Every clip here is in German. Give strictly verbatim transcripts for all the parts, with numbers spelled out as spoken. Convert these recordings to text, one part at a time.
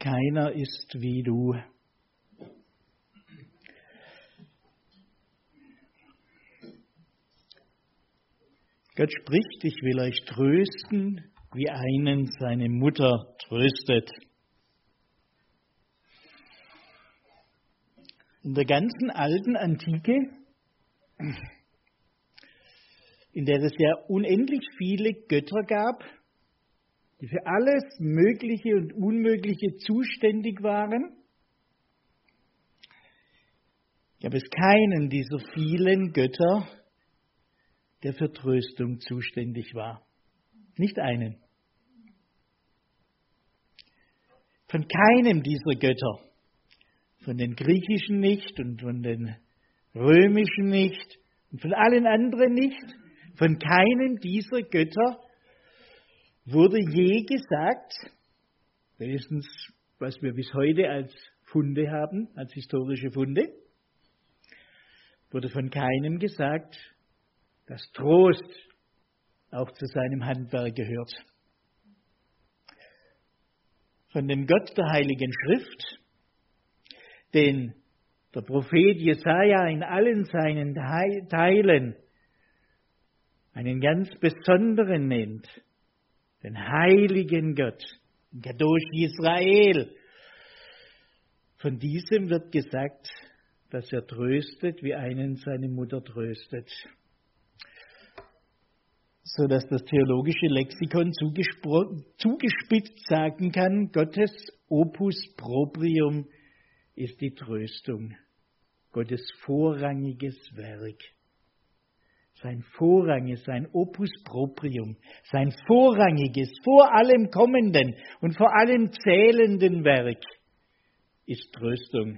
keiner ist wie du. Gott spricht, ich will euch trösten, wie einen seine Mutter tröstet. In der ganzen alten Antike, in der es ja unendlich viele Götter gab, die für alles Mögliche und Unmögliche zuständig waren, gab es keinen dieser vielen Götter, der für Tröstung zuständig war. Nicht einen. Von keinem dieser Götter, von den griechischen nicht und von den römischen nicht und von allen anderen nicht, von keinem dieser Götter wurde je gesagt, wenigstens was wir bis heute als Funde haben, als historische Funde, wurde von keinem gesagt, dass Trost auch zu seinem Handwerk gehört. Von dem Gott der Heiligen Schrift, den der Prophet Jesaja in allen seinen Teilen einen ganz besonderen nennt, den heiligen Gott, den Kadosh Israel. Von diesem wird gesagt, dass er tröstet, wie einen seine Mutter tröstet. So dass das theologische Lexikon zugespitzt sagen kann, Gottes Opus Proprium ist die Tröstung, Gottes vorrangiges Werk. Sein vorrangiges, sein Opus Proprium, sein vorrangiges, vor allem kommenden und vor allem zählenden Werk ist Tröstung.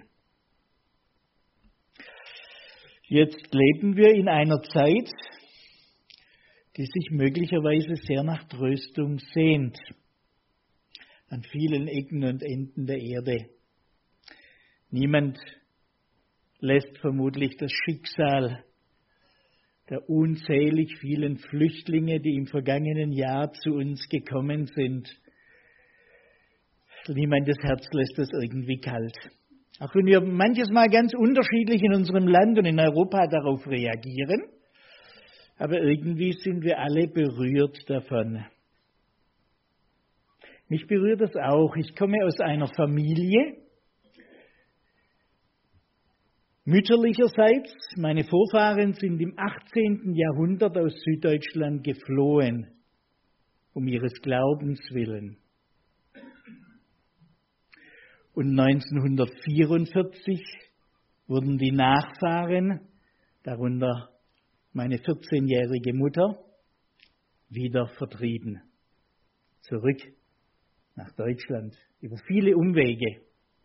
Jetzt leben wir in einer Zeit, die sich möglicherweise sehr nach Tröstung sehnt, an vielen Ecken und Enden der Erde. Niemand lässt vermutlich das Schicksal der unzählig vielen Flüchtlinge, die im vergangenen Jahr zu uns gekommen sind, niemandes Herz lässt das irgendwie kalt. Auch wenn wir manches Mal ganz unterschiedlich in unserem Land und in Europa darauf reagieren, aber irgendwie sind wir alle berührt davon. Mich berührt das auch. Ich komme aus einer Familie, mütterlicherseits. Meine Vorfahren sind im achtzehnten Jahrhundert aus Süddeutschland geflohen, um ihres Glaubens willen. Und neunzehnhundertvierundvierzig wurden die Nachfahren, darunter meine vierzehnjährige Mutter, wieder vertrieben. Zurück nach Deutschland, über viele Umwege.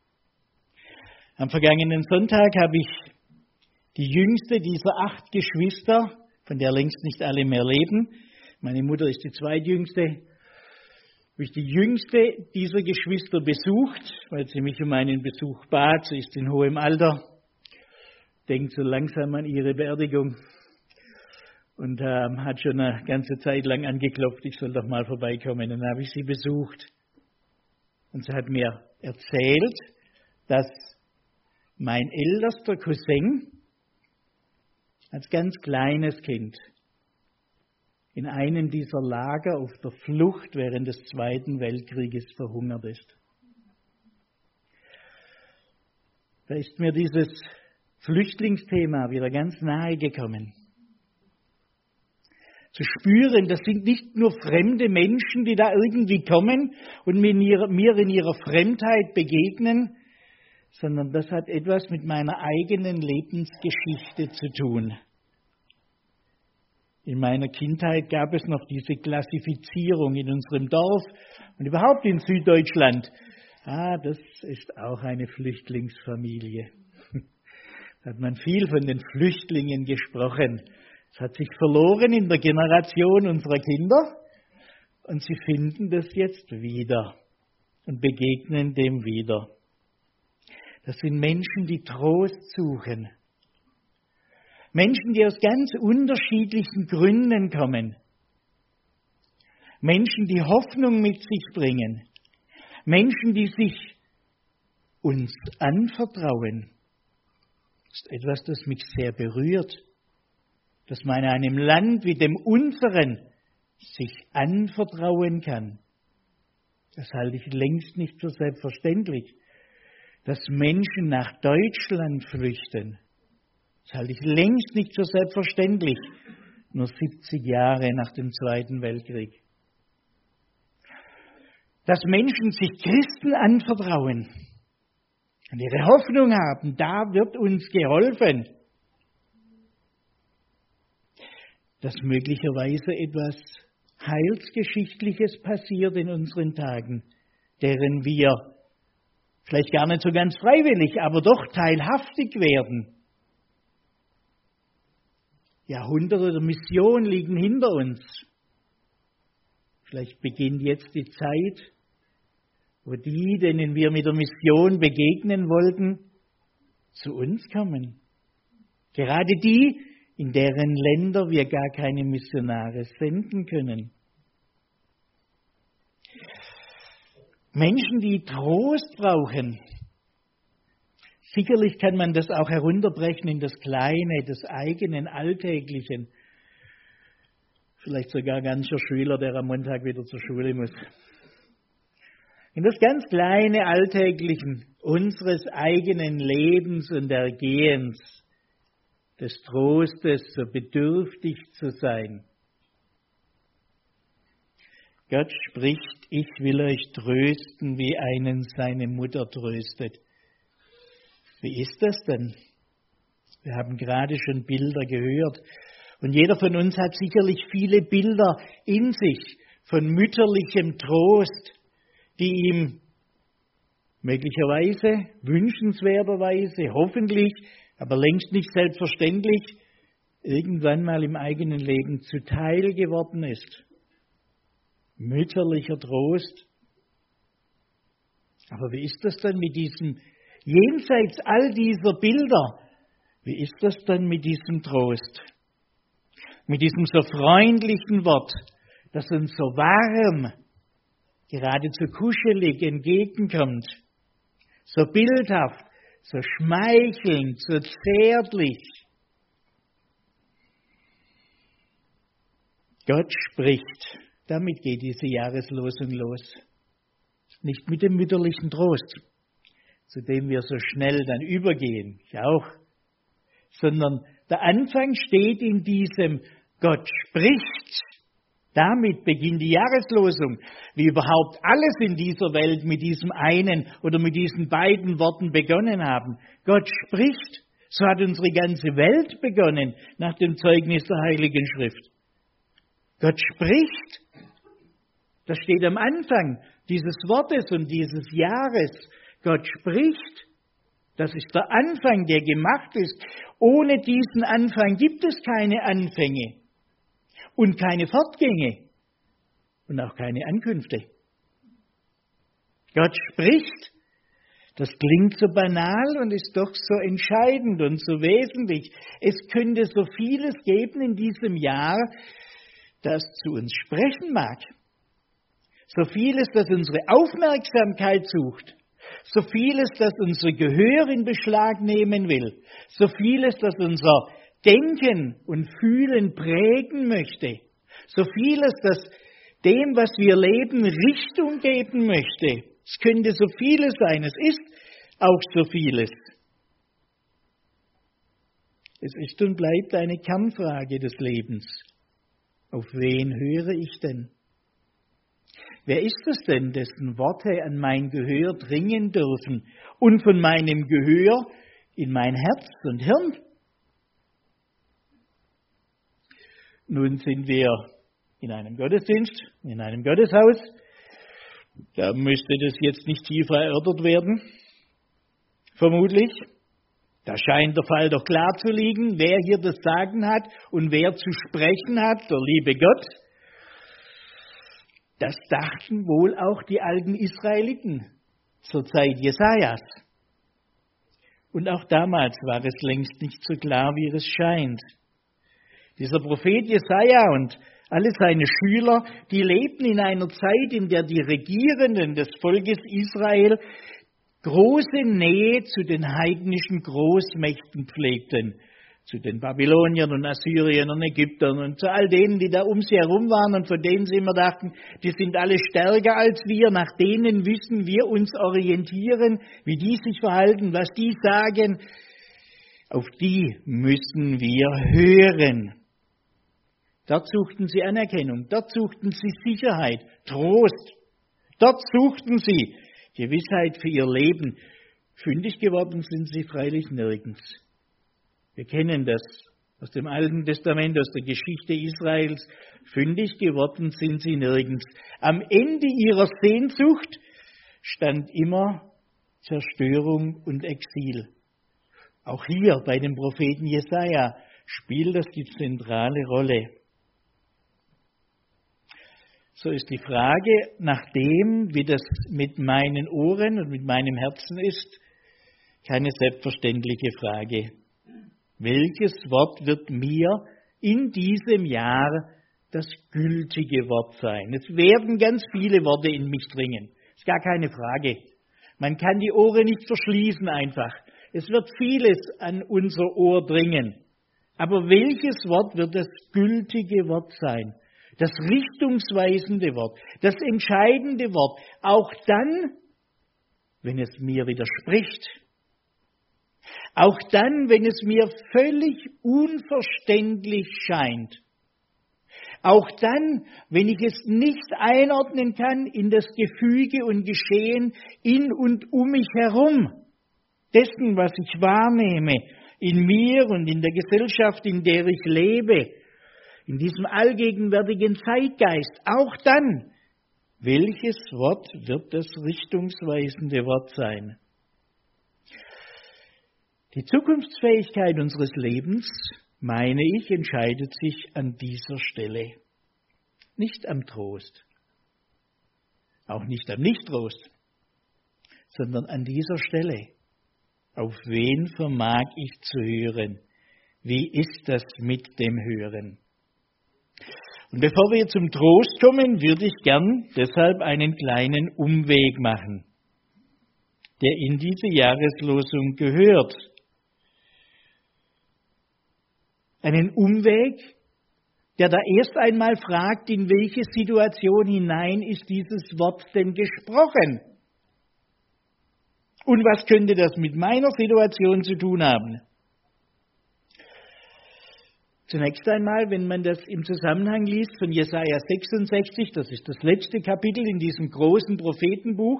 Am vergangenen Sonntag habe ich die jüngste dieser acht Geschwister, von der längst nicht alle mehr leben, meine Mutter ist die zweitjüngste, habe ich die jüngste dieser Geschwister besucht, weil sie mich um einen Besuch bat. Sie ist in hohem Alter, denkt so langsam an ihre Beerdigung und ähm, hat schon eine ganze Zeit lang angeklopft, ich soll doch mal vorbeikommen. Dann habe ich sie besucht und sie hat mir erzählt, dass mein ältester Cousin als ganz kleines Kind in einem dieser Lager auf der Flucht während des Zweiten Weltkrieges verhungert ist. Da ist mir dieses Flüchtlingsthema wieder ganz nahe gekommen. Zu spüren, das sind nicht nur fremde Menschen, die da irgendwie kommen und mir in ihrer Fremdheit begegnen, sondern das hat etwas mit meiner eigenen Lebensgeschichte zu tun. In meiner Kindheit gab es noch diese Klassifizierung in unserem Dorf und überhaupt in Süddeutschland. Ah, das ist auch eine Flüchtlingsfamilie. Da hat man viel von den Flüchtlingen gesprochen. Es hat sich verloren in der Generation unserer Kinder und sie finden das jetzt wieder und begegnen dem wieder. Das sind Menschen, die Trost suchen. Menschen, die aus ganz unterschiedlichen Gründen kommen. Menschen, die Hoffnung mit sich bringen. Menschen, die sich uns anvertrauen. Das ist etwas, das mich sehr berührt, dass man einem Land wie dem unseren sich anvertrauen kann. Das halte ich längst nicht für selbstverständlich. Dass Menschen nach Deutschland flüchten, das halte ich längst nicht für selbstverständlich, nur siebzig Jahre nach dem Zweiten Weltkrieg. Dass Menschen sich Christen anvertrauen und ihre Hoffnung haben, da wird uns geholfen. Dass möglicherweise etwas Heilsgeschichtliches passiert in unseren Tagen, deren wir vielleicht gar nicht so ganz freiwillig, aber doch teilhaftig werden. Jahrhunderte der Mission liegen hinter uns. Vielleicht beginnt jetzt die Zeit, wo die, denen wir mit der Mission begegnen wollten, zu uns kommen. Gerade die, in deren Länder wir gar keine Missionare senden können. Menschen, die Trost brauchen. Sicherlich kann man das auch herunterbrechen in das Kleine, des eigenen Alltäglichen. Vielleicht sogar ganzer Schüler, der am Montag wieder zur Schule muss. In das ganz kleine Alltäglichen unseres eigenen Lebens und Ergehens, des Trostes, so bedürftig zu sein. Gott spricht, ich will euch trösten, wie einen seine Mutter tröstet. Wie ist das denn? Wir haben gerade schon Bilder gehört. Und jeder von uns hat sicherlich viele Bilder in sich von mütterlichem Trost, die ihm möglicherweise, wünschenswerterweise, hoffentlich, aber längst nicht selbstverständlich, irgendwann mal im eigenen Leben zuteil geworden ist. Mütterlicher Trost. Aber wie ist das dann mit diesem, jenseits all dieser Bilder, wie ist das dann mit diesem Trost? Mit diesem so freundlichen Wort, das uns so warm, geradezu kuschelig entgegenkommt, so bildhaft, so schmeichelnd, so zärtlich. Gott spricht. Damit geht diese Jahreslosung los. Nicht mit dem mütterlichen Trost, zu dem wir so schnell dann übergehen, ich auch, sondern der Anfang steht in diesem Gott spricht. Damit beginnt die Jahreslosung, wie überhaupt alles in dieser Welt mit diesem einen oder mit diesen beiden Worten begonnen haben. Gott spricht. So hat unsere ganze Welt begonnen nach dem Zeugnis der Heiligen Schrift. Gott spricht. Das steht am Anfang dieses Wortes und dieses Jahres. Gott spricht. Das ist der Anfang, der gemacht ist. Ohne diesen Anfang gibt es keine Anfänge und keine Fortgänge und auch keine Ankünfte. Gott spricht. Das klingt so banal und ist doch so entscheidend und so wesentlich. Es könnte so vieles geben in diesem Jahr, das zu uns sprechen mag. So vieles, das unsere Aufmerksamkeit sucht. So vieles, das unser Gehör in Beschlag nehmen will. So vieles, das unser Denken und Fühlen prägen möchte. So vieles, das dem, was wir leben, Richtung geben möchte. Es könnte so vieles sein. Es ist auch so vieles. Es ist und bleibt eine Kernfrage des Lebens. Auf wen höre ich denn? Wer ist es denn, dessen Worte an mein Gehör dringen dürfen und von meinem Gehör in mein Herz und Hirn? Nun sind wir in einem Gottesdienst, in einem Gotteshaus. Da müsste das jetzt nicht tiefer erörtert werden, vermutlich. Da scheint der Fall doch klar zu liegen, wer hier das Sagen hat und wer zu sprechen hat, der liebe Gott. Das dachten wohl auch die alten Israeliten zur Zeit Jesajas. Und auch damals war es längst nicht so klar, wie es scheint. Dieser Prophet Jesaja und alle seine Schüler, die lebten in einer Zeit, in der die Regierenden des Volkes Israel große Nähe zu den heidnischen Großmächten pflegten, zu den Babyloniern und Assyriern und Ägyptern und zu all denen, die da um sie herum waren und von denen sie immer dachten, die sind alle stärker als wir, nach denen müssen wir uns orientieren, wie die sich verhalten, was die sagen, auf die müssen wir hören. Dort suchten sie Anerkennung, dort suchten sie Sicherheit, Trost, dort suchten sie Gewissheit für ihr Leben. Fündig geworden sind sie freilich nirgends. Wir kennen das aus dem Alten Testament, aus der Geschichte Israels. Fündig geworden sind sie nirgends. Am Ende ihrer Sehnsucht stand immer Zerstörung und Exil. Auch hier bei dem Propheten Jesaja spielt das die zentrale Rolle. So ist die Frage nach dem, wie das mit meinen Ohren und mit meinem Herzen ist, keine selbstverständliche Frage. Welches Wort wird mir in diesem Jahr das gültige Wort sein? Es werden ganz viele Worte in mich dringen. Ist gar keine Frage. Man kann die Ohren nicht verschließen einfach. Es wird vieles an unser Ohr dringen. Aber welches Wort wird das gültige Wort sein? Das richtungsweisende Wort, das entscheidende Wort, auch dann, wenn es mir widerspricht. Auch dann, wenn es mir völlig unverständlich scheint. Auch dann, wenn ich es nicht einordnen kann in das Gefüge und Geschehen in und um mich herum. Dessen, was ich wahrnehme, in mir und in der Gesellschaft, in der ich lebe. In diesem allgegenwärtigen Zeitgeist, auch dann, welches Wort wird das richtungsweisende Wort sein? Die Zukunftsfähigkeit unseres Lebens, meine ich, entscheidet sich an dieser Stelle. Nicht am Trost, auch nicht am Nichttrost, sondern an dieser Stelle. Auf wen vermag ich zu hören? Wie ist das mit dem Hören? Und bevor wir zum Trost kommen, würde ich gern deshalb einen kleinen Umweg machen, der in diese Jahreslosung gehört. Einen Umweg, der da erst einmal fragt, in welche Situation hinein ist dieses Wort denn gesprochen? Und was könnte das mit meiner Situation zu tun haben? Zunächst einmal, wenn man das im Zusammenhang liest von Jesaja sechsundsechzig, das ist das letzte Kapitel in diesem großen Prophetenbuch,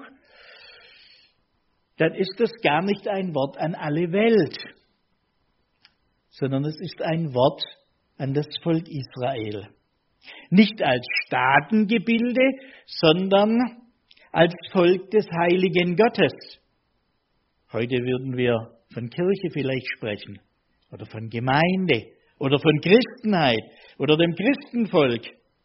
dann ist das gar nicht ein Wort an alle Welt, sondern es ist ein Wort an das Volk Israel. Nicht als Staatengebilde, sondern als Volk des heiligen Gottes. Heute würden wir von Kirche vielleicht sprechen oder von Gemeinde oder von Christenheit oder dem Christenvolk.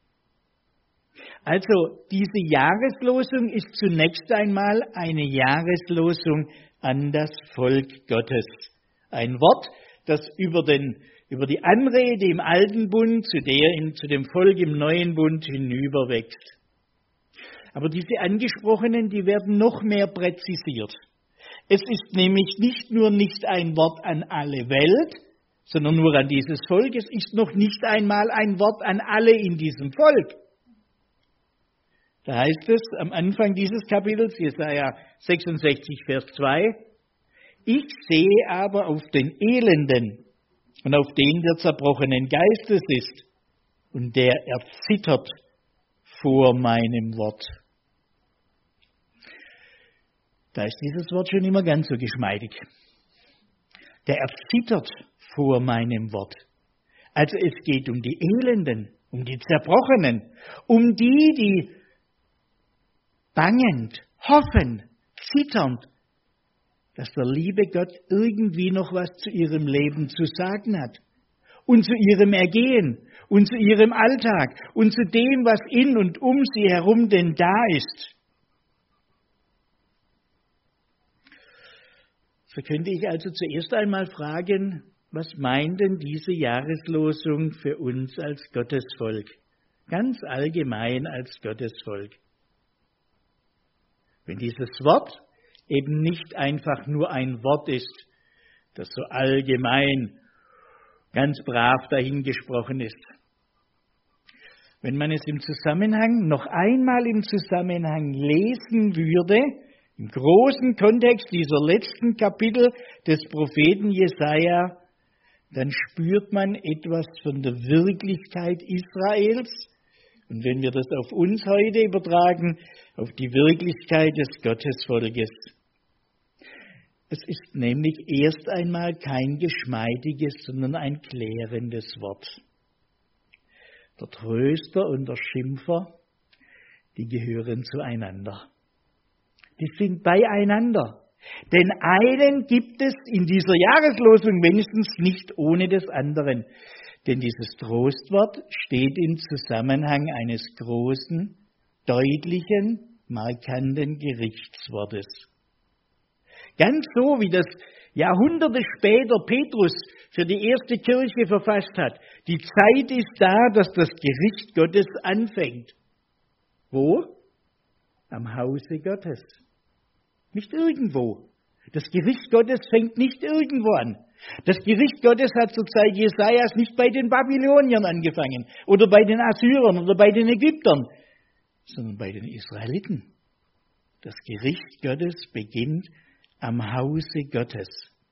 Also diese Jahreslosung ist zunächst einmal eine Jahreslosung an das Volk Gottes. Ein Wort, das über, den, über die Anrede im Alten Bund zu, der, zu dem Volk im Neuen Bund hinüberwächst. Aber diese Angesprochenen, die werden noch mehr präzisiert. Es ist nämlich nicht nur nicht ein Wort an alle Welt, sondern nur an dieses Volk. Es ist noch nicht einmal ein Wort an alle in diesem Volk. Da heißt es am Anfang dieses Kapitels, Jesaja sechsundsechzig, Vers zwei, ich sehe aber auf den Elenden und auf den, der zerbrochenen Geistes ist und der erzittert vor meinem Wort. Da ist dieses Wort schon immer ganz so geschmeidig. Der erzittert vor meinem Wort. Also es geht um die Elenden, um die Zerbrochenen, um die, die bangend, hoffen, zitternd, dass der liebe Gott irgendwie noch was zu ihrem Leben zu sagen hat und zu ihrem Ergehen und zu ihrem Alltag und zu dem, was in und um sie herum denn da ist. So könnte ich also zuerst einmal fragen, was meint denn diese Jahreslosung für uns als Gottesvolk? Ganz allgemein als Gottesvolk. Wenn dieses Wort eben nicht einfach nur ein Wort ist, das so allgemein, ganz brav dahingesprochen ist. Wenn man es im Zusammenhang, noch einmal im Zusammenhang lesen würde, im großen Kontext dieser letzten Kapitel des Propheten Jesaja, dann spürt man etwas von der Wirklichkeit Israels. Und wenn wir das auf uns heute übertragen, auf die Wirklichkeit des Gottesvolkes. Es ist nämlich erst einmal kein geschmeidiges, sondern ein klärendes Wort. Der Tröster und der Schimpfer, die gehören zueinander. Die sind beieinander. Den einen gibt es in dieser Jahreslosung wenigstens nicht ohne des anderen. Denn dieses Trostwort steht im Zusammenhang eines großen, deutlichen, markanten Gerichtswortes. Ganz so, wie das Jahrhunderte später Petrus für die erste Kirche verfasst hat. Die Zeit ist da, dass das Gericht Gottes anfängt. Wo? Am Hause Gottes. Nicht irgendwo. Das Gericht Gottes fängt nicht irgendwo an. Das Gericht Gottes hat zur Zeit Jesajas nicht bei den Babyloniern angefangen oder bei den Assyrern oder bei den Ägyptern, sondern bei den Israeliten. Das Gericht Gottes beginnt am Hause Gottes.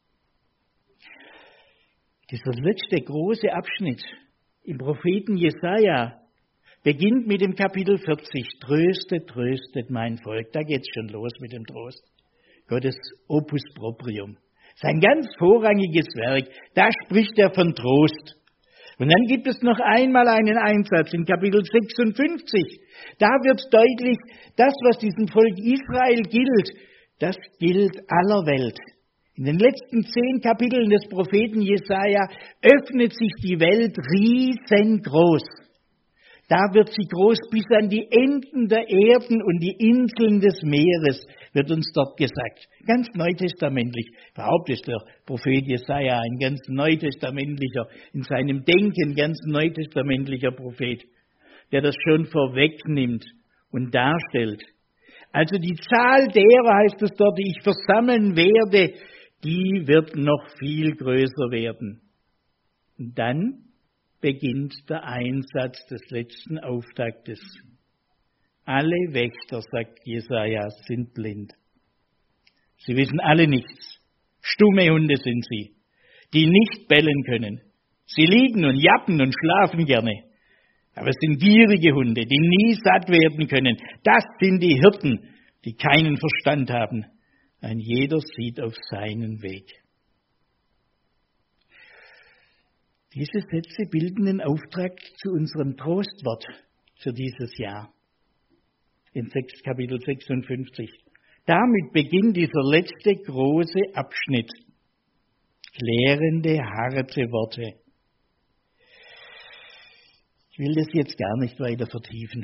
Dieser letzte große Abschnitt im Propheten Jesaja beginnt mit dem Kapitel vierzig. Tröstet, tröstet mein Volk. Da geht's schon los mit dem Trost. Gottes Opus Proprium. Sein ganz vorrangiges Werk. Da spricht er von Trost. Und dann gibt es noch einmal einen Einsatz in Kapitel sechsundfünfzig. Da wird deutlich, das, was diesem Volk Israel gilt, das gilt aller Welt. In den letzten zehn Kapiteln des Propheten Jesaja öffnet sich die Welt riesengroß. Da wird sie groß bis an die Enden der Erden und die Inseln des Meeres, wird uns dort gesagt. Ganz neutestamentlich. Überhaupt ist der Prophet Jesaja ein ganz neutestamentlicher, in seinem Denken ganz neutestamentlicher Prophet, der das schon vorwegnimmt und darstellt. Also die Zahl derer, heißt es dort, die ich versammeln werde, die wird noch viel größer werden. Und dann beginnt der Einsatz des letzten Auftaktes. Alle Wächter, sagt Jesaja, sind blind. Sie wissen alle nichts. Stumme Hunde sind sie, die nicht bellen können. Sie liegen und jappen und schlafen gerne. Aber es sind gierige Hunde, die nie satt werden können. Das sind die Hirten, die keinen Verstand haben. Ein jeder sieht auf seinen Weg. Diese Sätze bilden den Auftrag zu unserem Trostwort für dieses Jahr. In Kapitel sechsundfünfzig. Damit beginnt dieser letzte große Abschnitt. Klärende, harte Worte. Ich will das jetzt gar nicht weiter vertiefen.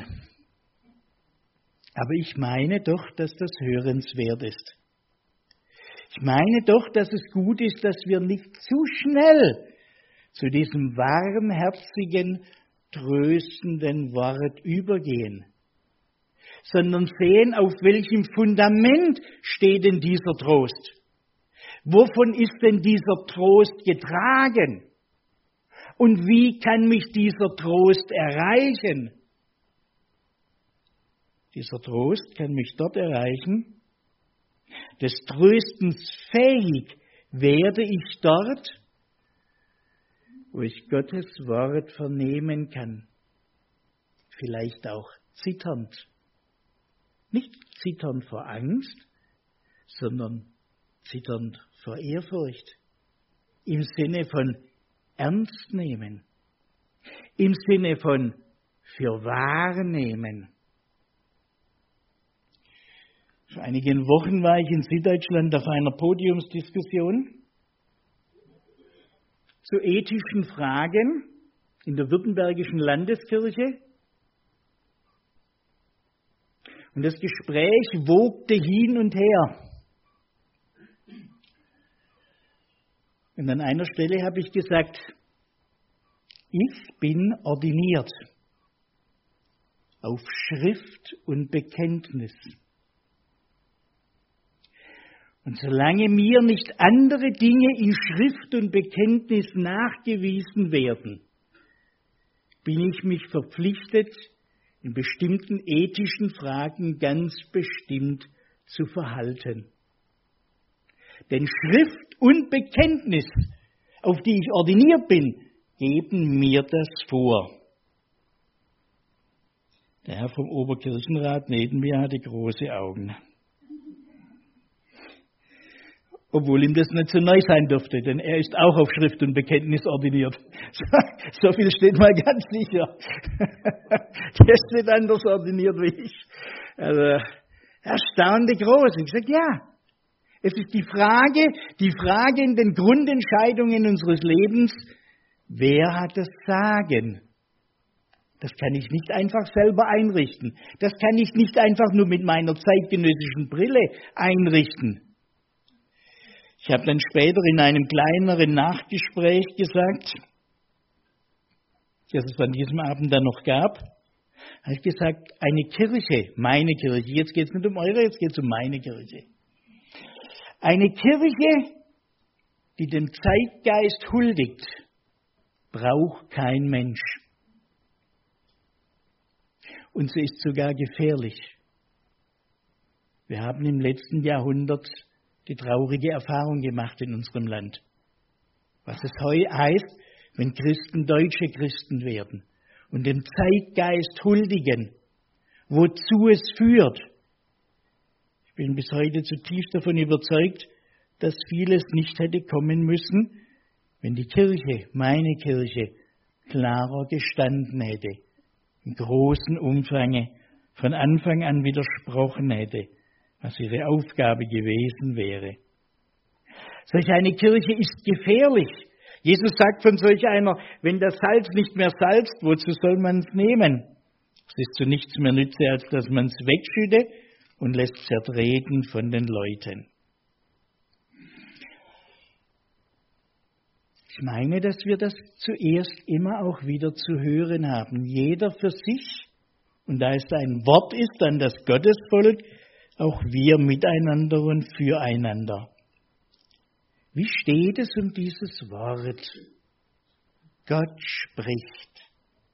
Aber ich meine doch, dass das hörenswert ist. Ich meine doch, dass es gut ist, dass wir nicht zu schnell zu diesem warmherzigen, tröstenden Wort übergehen, sondern sehen, auf welchem Fundament steht denn dieser Trost. Wovon ist denn dieser Trost getragen? Und wie kann mich dieser Trost erreichen? Dieser Trost kann mich dort erreichen. Des Tröstens fähig werde ich dort, wo ich Gottes Wort vernehmen kann. Vielleicht auch zitternd. Nicht zitternd vor Angst, sondern zitternd vor Ehrfurcht. Im Sinne von ernst nehmen. Im Sinne von für wahrnehmen. Vor einigen Wochen war ich in Süddeutschland auf einer Podiumsdiskussion zu ethischen Fragen in der Württembergischen Landeskirche. Und das Gespräch wogte hin und her. Und an einer Stelle habe ich gesagt, ich bin ordiniert auf Schrift und Bekenntnis. Und solange mir nicht andere Dinge in Schrift und Bekenntnis nachgewiesen werden, bin ich mich verpflichtet, in bestimmten ethischen Fragen ganz bestimmt zu verhalten. Denn Schrift und Bekenntnis, auf die ich ordiniert bin, geben mir das vor. Der Herr vom Oberkirchenrat neben mir hatte große Augen. Obwohl ihm das nicht so neu sein dürfte, denn er ist auch auf Schrift und Bekenntnis ordiniert. So viel steht mal ganz sicher. Der ist nicht anders ordiniert wie ich. Also, erstaunlich groß. Ich sage, ja, es ist die Frage, die Frage in den Grundentscheidungen unseres Lebens, wer hat das Sagen? Das kann ich nicht einfach selber einrichten. Das kann ich nicht einfach nur mit meiner zeitgenössischen Brille einrichten. Ich habe dann später in einem kleineren Nachgespräch gesagt, das es an diesem Abend dann noch gab, habe ich gesagt, eine Kirche, meine Kirche, jetzt geht es nicht um eure, jetzt geht es um meine Kirche. Eine Kirche, die dem Zeitgeist huldigt, braucht kein Mensch. Und sie ist sogar gefährlich. Wir haben im letzten Jahrhundert die traurige Erfahrung gemacht in unserem Land. Was es heute heißt, wenn Christen deutsche Christen werden und dem Zeitgeist huldigen, wozu es führt. Ich bin bis heute zutiefst davon überzeugt, dass vieles nicht hätte kommen müssen, wenn die Kirche, meine Kirche, klarer gestanden hätte, im großen Umfange von Anfang an widersprochen hätte, was ihre Aufgabe gewesen wäre. Solch eine Kirche ist gefährlich. Jesus sagt von solch einer, wenn das Salz nicht mehr salzt, wozu soll man es nehmen? Es ist zu nichts mehr nütze, als dass man es wegschütte und lässt zertreten von den Leuten. Ich meine, dass wir das zuerst immer auch wieder zu hören haben. Jeder für sich, und da es ein Wort ist an das Gottesvolk, auch wir miteinander und füreinander. Wie steht es um dieses Wort? Gott spricht.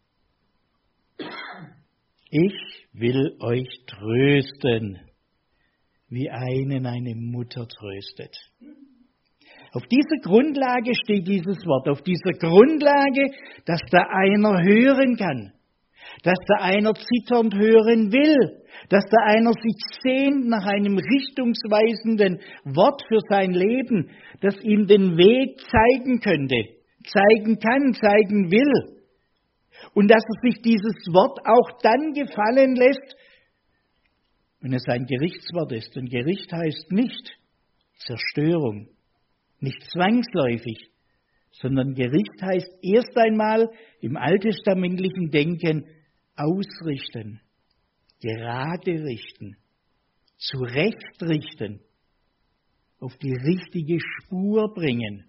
Ich will euch trösten, wie einen eine Mutter tröstet. Auf dieser Grundlage steht dieses Wort, auf dieser Grundlage, dass da einer hören kann, dass da einer zitternd hören will, dass da einer sich sehnt nach einem richtungsweisenden Wort für sein Leben, das ihm den Weg zeigen könnte, zeigen kann, zeigen will. Und dass er sich dieses Wort auch dann gefallen lässt, wenn es ein Gerichtswort ist. Denn Gericht heißt nicht Zerstörung, nicht zwangsläufig, sondern Gericht heißt erst einmal im alttestamentlichen Denken ausrichten, gerade richten, zurechtrichten, auf die richtige Spur bringen.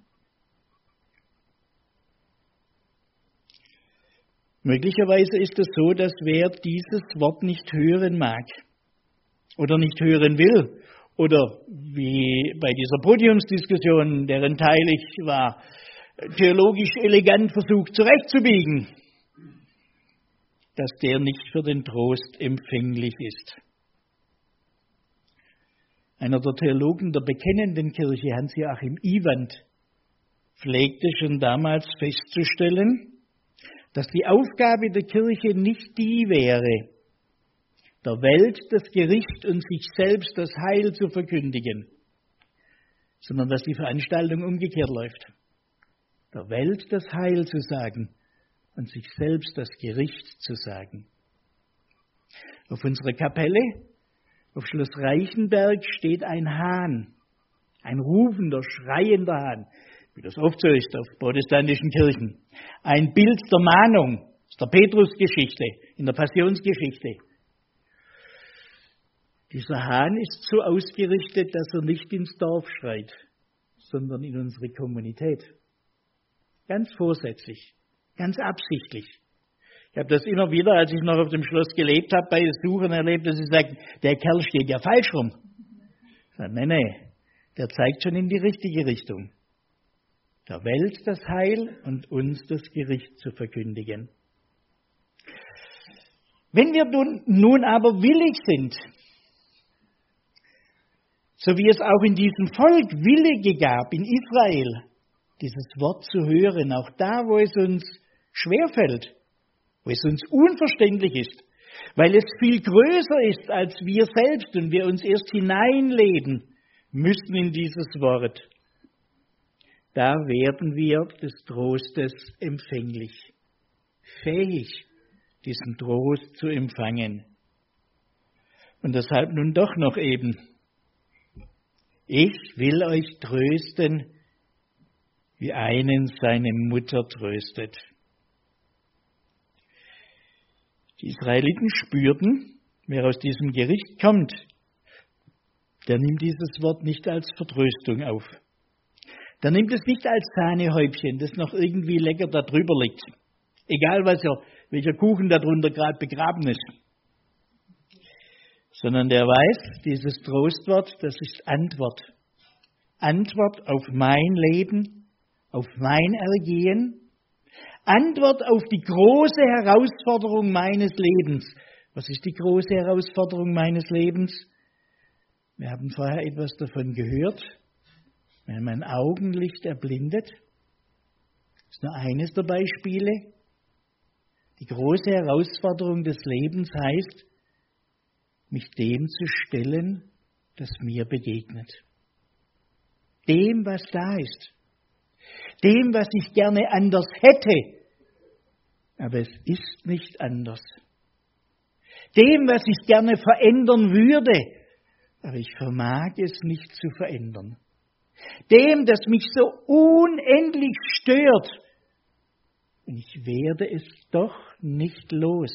Möglicherweise ist es so, dass wer dieses Wort nicht hören mag oder nicht hören will, oder wie bei dieser Podiumsdiskussion, deren Teil ich war, theologisch elegant versucht zurechtzubiegen, dass der nicht für den Trost empfänglich ist. Einer der Theologen der bekennenden Kirche, Hans-Joachim Iwand, pflegte schon damals festzustellen, dass die Aufgabe der Kirche nicht die wäre, der Welt das Gericht und sich selbst das Heil zu verkündigen, sondern dass die Veranstaltung umgekehrt läuft. Der Welt das Heil zu sagen und sich selbst das Gericht zu sagen. Auf unserer Kapelle, auf Schloss Reichenberg, steht ein Hahn, ein rufender, schreiender Hahn, wie das oft so ist auf protestantischen Kirchen. Ein Bild der Mahnung aus der Petrusgeschichte, in der Passionsgeschichte. Dieser Hahn ist so ausgerichtet, dass er nicht ins Dorf schreit, sondern in unsere Kommunität. Ganz vorsätzlich, ganz absichtlich. Ich habe das immer wieder, als ich noch auf dem Schloss gelebt habe, bei Besuchern erlebt, dass sie sagen, der Kerl steht ja falsch rum. Ich sage, nee, nee, der zeigt schon in die richtige Richtung. Der Welt das Heil und uns das Gericht zu verkündigen. Wenn wir nun aber willig sind, so wie es auch in diesem Volk Willige gab, in Israel, dieses Wort zu hören, auch da, wo es uns schwerfällt, wo es uns unverständlich ist, weil es viel größer ist als wir selbst und wir uns erst hineinleben müssen in dieses Wort, da werden wir des Trostes empfänglich, fähig, diesen Trost zu empfangen. Und deshalb nun doch noch eben, ich will euch trösten, wie einen seine Mutter tröstet. Die Israeliten spürten, wer aus diesem Gericht kommt, der nimmt dieses Wort nicht als Vertröstung auf. Der nimmt es nicht als Sahnehäubchen, das noch irgendwie lecker da drüber liegt. Egal, was er, welcher Kuchen darunter gerade begraben ist. Sondern der weiß, dieses Trostwort, das ist Antwort. Antwort auf mein Leben, auf mein Ergehen. Antwort auf die große Herausforderung meines Lebens. Was ist die große Herausforderung meines Lebens? Wir haben vorher etwas davon gehört. Wenn mein Augenlicht erblindet, ist nur eines der Beispiele. Die große Herausforderung des Lebens heißt, mich dem zu stellen, das mir begegnet. Dem, was da ist. Dem, was ich gerne anders hätte. Aber es ist nicht anders. Dem, was ich gerne verändern würde. Aber ich vermag es nicht zu verändern. Dem, das mich so unendlich stört. Und ich werde es doch nicht los.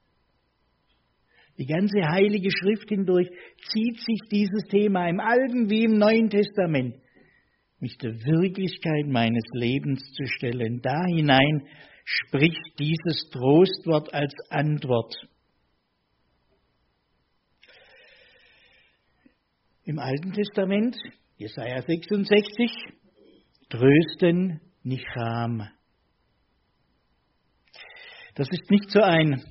Die ganze Heilige Schrift hindurch zieht sich dieses Thema im Alten wie im Neuen Testament, mich der Wirklichkeit meines Lebens zu stellen. Da hinein spricht dieses Trostwort als Antwort. Im Alten Testament, Jesaja sechsundsechzig, trösten Nicham. Das ist nicht so ein,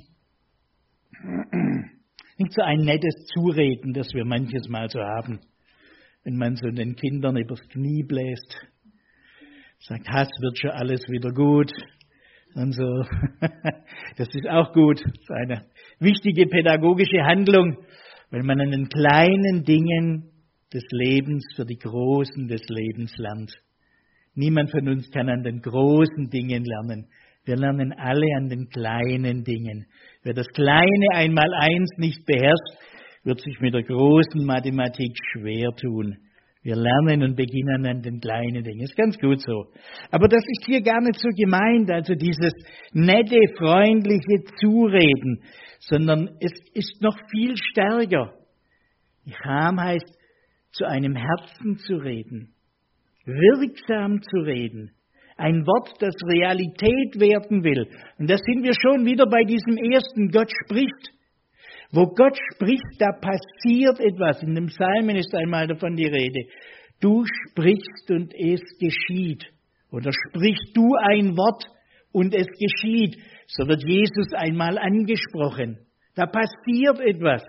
nicht so ein nettes Zureden, das wir manches Mal so haben, wenn man so den Kindern übers Knie bläst, sagt, Hass wird schon alles wieder gut. Und so, das ist auch gut, das ist eine wichtige pädagogische Handlung, weil man an den kleinen Dingen des Lebens für die großen des Lebens lernt. Niemand von uns kann an den großen Dingen lernen. Wir lernen alle an den kleinen Dingen. Wer das kleine Einmaleins nicht beherrscht, wird sich mit der großen Mathematik schwer tun. Wir lernen und beginnen an den kleinen Dingen. Ist ganz gut so. Aber das ist hier gar nicht so gemeint, also dieses nette, freundliche Zureden, sondern es ist noch viel stärker. Nicham heißt, zu einem Herzen zu reden, wirksam zu reden. Ein Wort, das Realität werden will. Und da sind wir schon wieder bei diesem ersten, Gott spricht. Wo Gott spricht, da passiert etwas. In dem Psalmen ist einmal davon die Rede. Du sprichst und es geschieht. Oder sprichst du ein Wort und es geschieht. So wird Jesus einmal angesprochen. Da passiert etwas.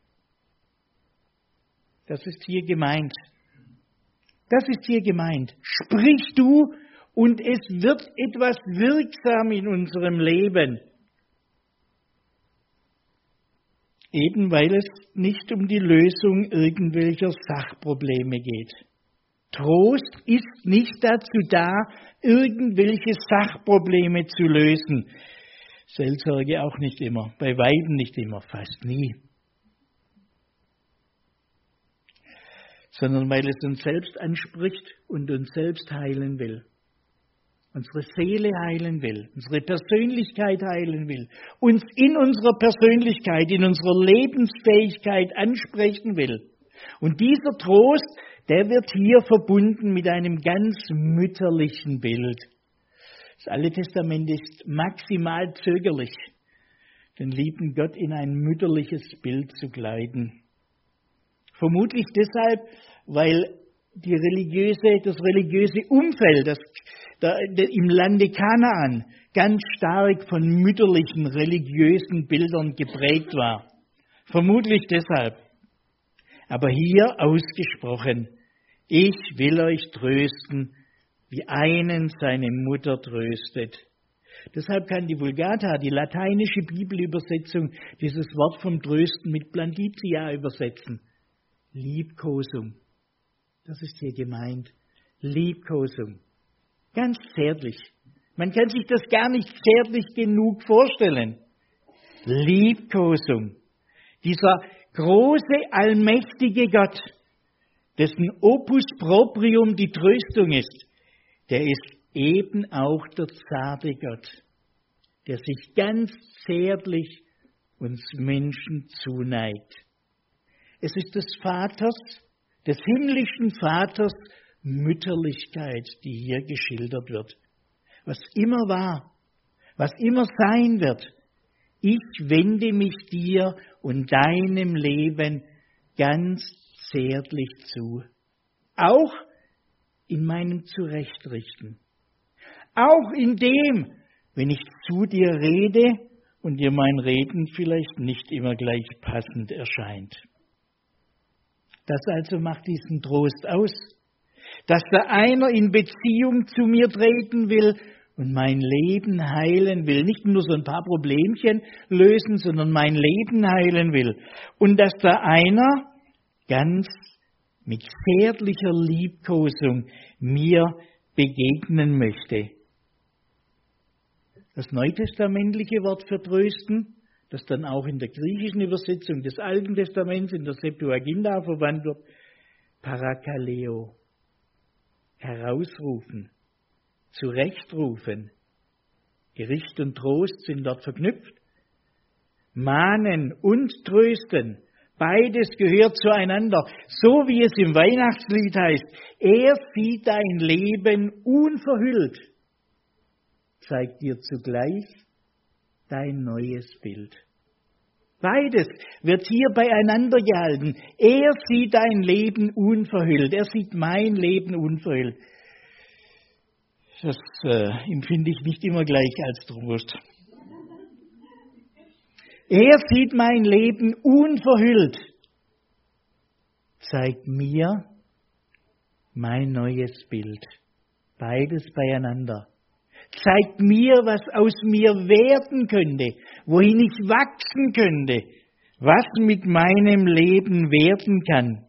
Das ist hier gemeint. Das ist hier gemeint. Sprich du und es wird etwas wirksam in unserem Leben. Eben weil es nicht um die Lösung irgendwelcher Sachprobleme geht. Trost ist nicht dazu da, irgendwelche Sachprobleme zu lösen. Seelsorge auch nicht immer, bei Weitem nicht immer, fast nie. Sondern weil es uns selbst anspricht und uns selbst heilen will. Unsere Seele heilen will, unsere Persönlichkeit heilen will, uns in unserer Persönlichkeit, in unserer Lebensfähigkeit ansprechen will. Und dieser Trost, der wird hier verbunden mit einem ganz mütterlichen Bild. Das Alte Testament ist maximal zögerlich, den lieben Gott in ein mütterliches Bild zu kleiden. Vermutlich deshalb, weil die religiöse, das religiöse Umfeld das, der, der, im Lande Kanaan ganz stark von mütterlichen religiösen Bildern geprägt war. Vermutlich deshalb. Aber hier ausgesprochen, ich will euch trösten, wie einen seine Mutter tröstet. Deshalb kann die Vulgata, die lateinische Bibelübersetzung, dieses Wort vom Trösten mit Blanditia übersetzen. Liebkosung. Das ist hier gemeint. Liebkosung. Ganz zärtlich. Man kann sich das gar nicht zärtlich genug vorstellen. Liebkosung. Dieser große, allmächtige Gott, dessen Opus Proprium die Tröstung ist, der ist eben auch der zarte Gott, der sich ganz zärtlich uns Menschen zuneigt. Es ist des Vaters, des himmlischen Vaters Mütterlichkeit, die hier geschildert wird. Was immer war, was immer sein wird, ich wende mich dir und deinem Leben ganz zärtlich zu. Auch in meinem Zurechtrichten. Auch in dem, wenn ich zu dir rede und dir mein Reden vielleicht nicht immer gleich passend erscheint. Das also macht diesen Trost aus, dass da einer in Beziehung zu mir treten will und mein Leben heilen will. Nicht nur so ein paar Problemchen lösen, sondern mein Leben heilen will. Und dass da einer ganz mit zärtlicher Liebkosung mir begegnen möchte. Das neutestamentliche Wort für trösten, das dann auch in der griechischen Übersetzung des Alten Testaments, in der Septuaginta verwandt wird, Parakaleo, herausrufen, zurechtrufen. Gericht und Trost sind dort verknüpft. Mahnen und trösten, beides gehört zueinander. So wie es im Weihnachtslied heißt, er sieht dein Leben unverhüllt, zeigt dir zugleich dein neues Bild. Beides wird hier beieinander gehalten. Er sieht dein Leben unverhüllt. Er sieht mein Leben unverhüllt. Das äh, empfinde ich nicht immer gleich als Trost. Er sieht mein Leben unverhüllt. Zeigt mir mein neues Bild. Beides beieinander. Zeigt mir, was aus mir werden könnte, wohin ich wachsen könnte, was mit meinem Leben werden kann.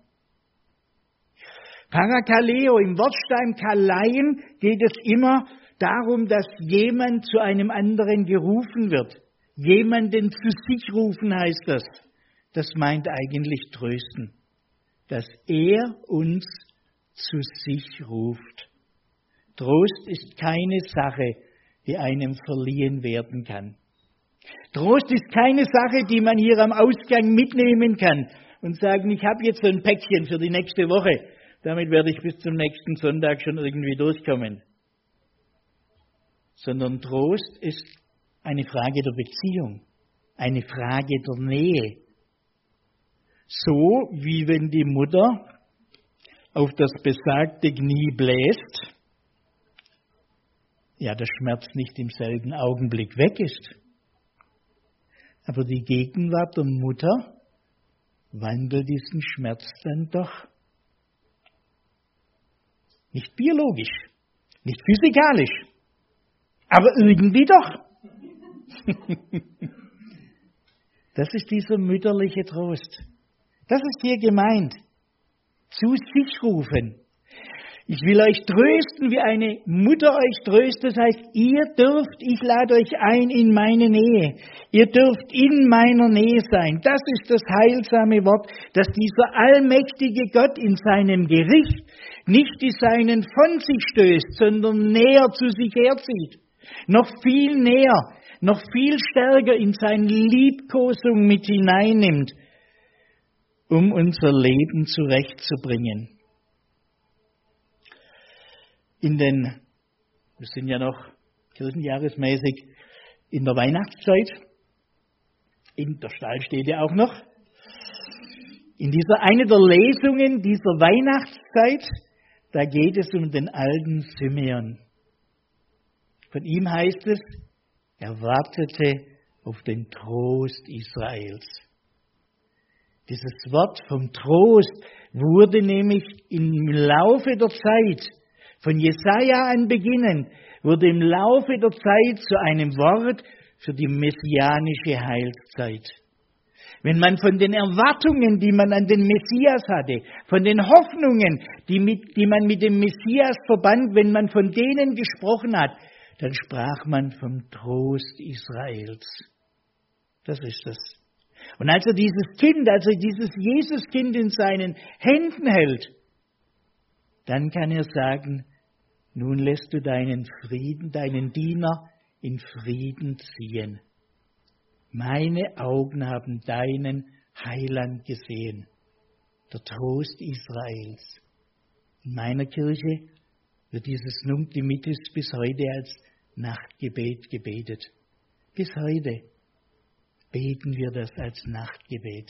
Parakaleo, im Wortstamm Kaleien geht es immer darum, dass jemand zu einem anderen gerufen wird. Jemanden zu sich rufen heißt das. Das meint eigentlich trösten. Dass er uns zu sich ruft. Trost ist keine Sache, die einem verliehen werden kann. Trost ist keine Sache, die man hier am Ausgang mitnehmen kann und sagen, ich habe jetzt so ein Päckchen für die nächste Woche. Damit werde ich bis zum nächsten Sonntag schon irgendwie durchkommen. Sondern Trost ist eine Frage der Beziehung, eine Frage der Nähe. So wie wenn die Mutter auf das besagte Knie bläst, ja, der Schmerz nicht im selben Augenblick weg ist. Aber die Gegenwart der Mutter wandelt diesen Schmerz dann doch. Nicht biologisch, nicht physikalisch, aber irgendwie doch. Das ist dieser mütterliche Trost. Das ist hier gemeint. Zu sich rufen. Ich will euch trösten, wie eine Mutter euch tröstet. Das heißt, ihr dürft, ich lade euch ein in meine Nähe. Ihr dürft in meiner Nähe sein. Das ist das heilsame Wort, dass dieser allmächtige Gott in seinem Gericht nicht die Seinen von sich stößt, sondern näher zu sich herzieht. Noch viel näher, noch viel stärker in seine Liebkosung mit hineinnimmt, um unser Leben zurechtzubringen. In den, wir sind ja noch kirchenjahresmäßig in der Weihnachtszeit, in der Stall steht ja auch noch, in dieser eine der Lesungen dieser Weihnachtszeit da geht es um den alten Simeon. Von ihm heißt es, er wartete auf den Trost Israels. Dieses Wort vom Trost wurde nämlich im Laufe der Zeit, von Jesaja an beginnend, wurde im Laufe der Zeit zu einem Wort für die messianische Heilszeit. Wenn man von den Erwartungen, die man an den Messias hatte, von den Hoffnungen, die, mit, die man mit dem Messias verband, wenn man von denen gesprochen hat, dann sprach man vom Trost Israels. Das ist es. Und als er dieses Kind, als er dieses Jesuskind in seinen Händen hält, dann kann er sagen, nun lässt du deinen Frieden, deinen Diener in Frieden ziehen. Meine Augen haben deinen Heiland gesehen, der Trost Israels. In meiner Kirche wird dieses Nunc Dimittis bis heute als Nachtgebet gebetet. Bis heute beten wir das als Nachtgebet.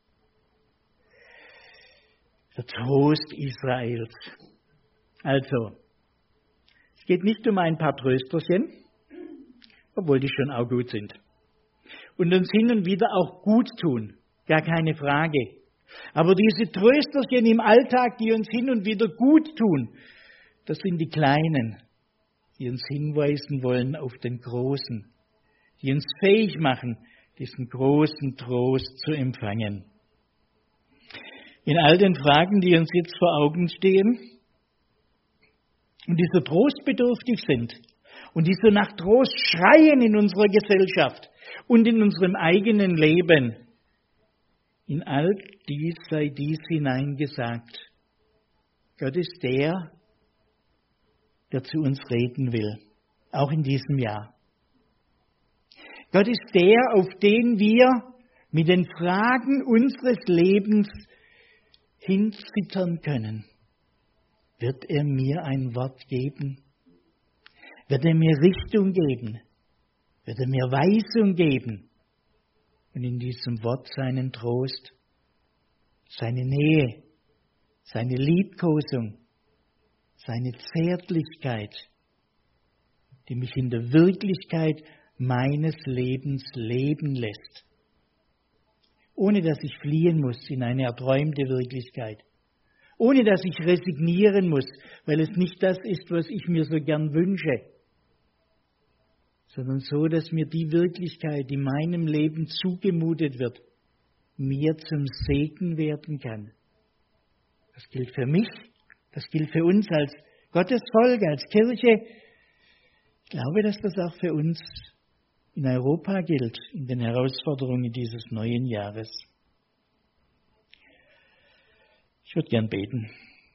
Der Trost Israels. Also, es geht nicht um ein paar Trösterchen, obwohl die schon auch gut sind. Und uns hin und wieder auch gut tun, gar keine Frage. Aber diese Trösterchen im Alltag, die uns hin und wieder gut tun, das sind die Kleinen, die uns hinweisen wollen auf den Großen, die uns fähig machen, diesen großen Trost zu empfangen. In all den Fragen, die uns jetzt vor Augen stehen und die so trostbedürftig sind und die so nach Trost schreien in unserer Gesellschaft und in unserem eigenen Leben, in all dies sei dies hineingesagt. Gott ist der, der zu uns reden will, auch in diesem Jahr. Gott ist der, auf den wir mit den Fragen unseres Lebens hinzittern können. Wird er mir ein Wort geben? Wird er mir Richtung geben? Wird er mir Weisung geben? Und in diesem Wort seinen Trost, seine Nähe, seine Liebkosung, seine Zärtlichkeit, die mich in der Wirklichkeit meines Lebens leben lässt. Ohne dass ich fliehen muss in eine erträumte Wirklichkeit. Ohne dass ich resignieren muss, weil es nicht das ist, was ich mir so gern wünsche. Sondern so, dass mir die Wirklichkeit, die meinem Leben zugemutet wird, mir zum Segen werden kann. Das gilt für mich, das gilt für uns als Gottesvolk, als Kirche. Ich glaube, dass das auch für uns in Europa gilt, in den Herausforderungen dieses neuen Jahres. Ich würde gern beten.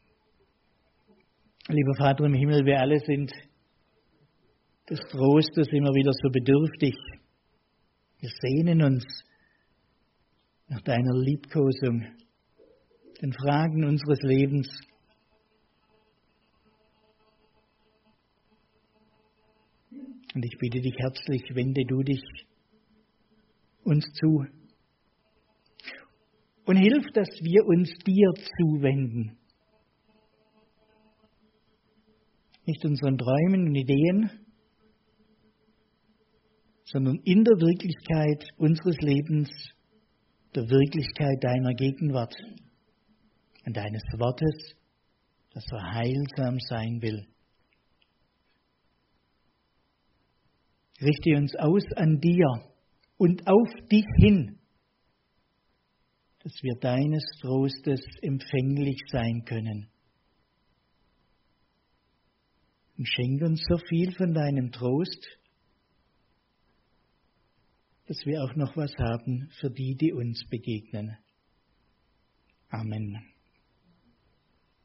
Lieber Vater im Himmel, wir alle sind des Trostes immer wieder so bedürftig. Wir sehnen uns nach deiner Liebkosung, den Fragen unseres Lebens. Und ich bitte dich herzlich, wende du dich uns zu und hilf, dass wir uns dir zuwenden. Nicht unseren Träumen und Ideen, sondern in der Wirklichkeit unseres Lebens, der Wirklichkeit deiner Gegenwart und deines Wortes, das so heilsam sein will. Richte uns aus an dir und auf dich hin, dass wir deines Trostes empfänglich sein können. Und schenke uns so viel von deinem Trost, dass wir auch noch was haben für die, die uns begegnen. Amen.